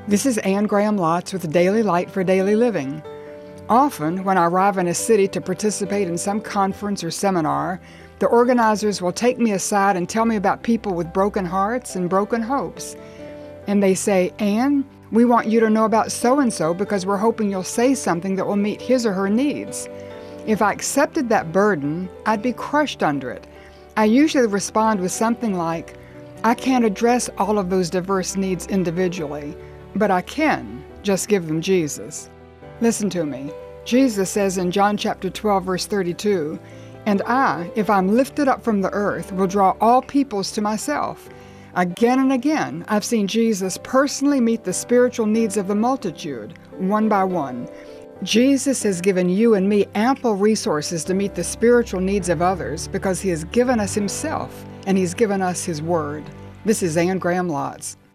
This is Anne Graham Lotz with Daily Light for Daily Living. Often, when I arrive in a city to participate in some conference or seminar, the organizers will take me aside and tell me about people with broken hearts and broken hopes. And they say, "Anne, we want you to know about so-and-so because we're hoping you'll say something that will meet his or her needs." If I accepted that burden, I'd be crushed under it. I usually respond with something like, "I can't address all of those diverse needs individually, but I can just give them Jesus." Listen to me. Jesus says in John chapter 12, verse 32, "And I, if I'm lifted up from the earth, will draw all peoples to myself." Again and again, I've seen Jesus personally meet the spiritual needs of the multitude, one by one. Jesus has given you and me ample resources to meet the spiritual needs of others because He has given us Himself and He's given us His Word. This is Anne Graham Lotz.